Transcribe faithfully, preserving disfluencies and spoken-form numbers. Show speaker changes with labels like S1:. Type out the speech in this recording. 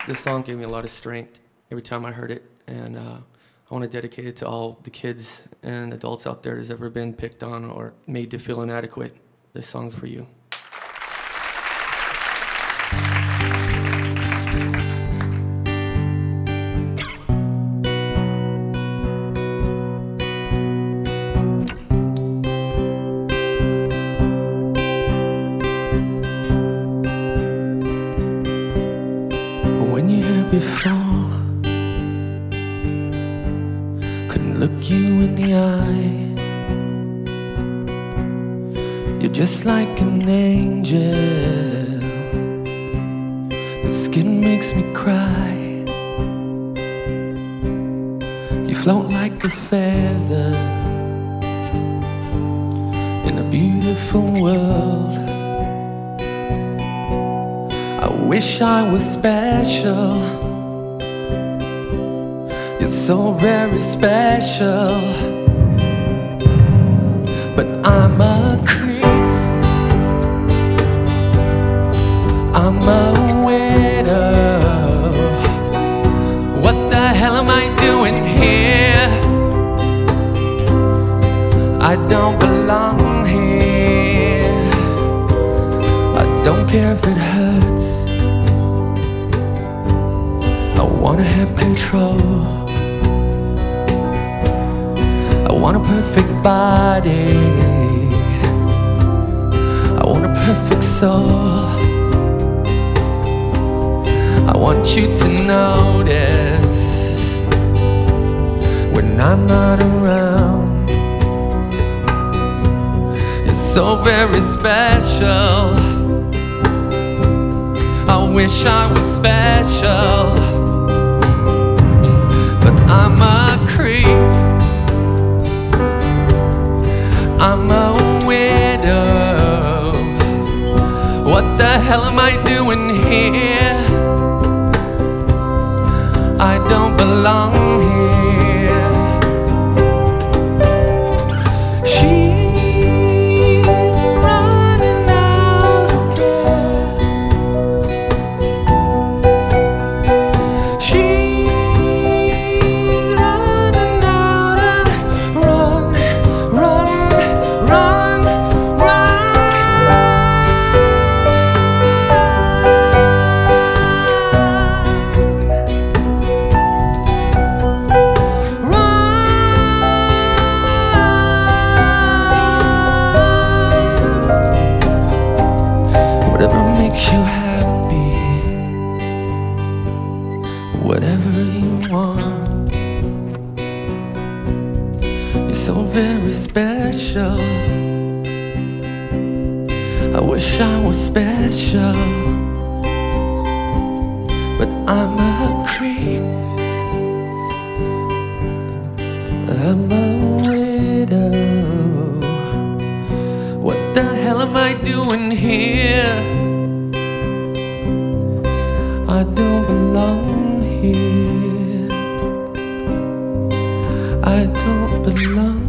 S1: This song gave me a lot of strength every time I heard it, and uh, I want to dedicate it to all the kids and adults out there that's ever been picked on or made to feel inadequate. This song's for you. When you're here before, couldn't look you in the eye. You're just like an angel. Your skin makes me cry. You float like a feather in a beautiful world. I wish I was special. You're so very special. But I'm a creep. I'm a widow. What the hell am I doing here? I don't belong here. I don't care if it hurts. I wanna have control. I want a perfect body. I want a perfect soul. I want you to notice when I'm not around. You're so very special. I wish I was special. But I'm a creep. I'm a widow. What the hell am I doing here? I don't belong here. She's running out again. She's running out and run, run, run, whatever makes you happy, whatever you want. You're so very special. I wish I was special. But I'm a creep. I'm a widow. What the hell am I doing here? I don't belong here. I don't belong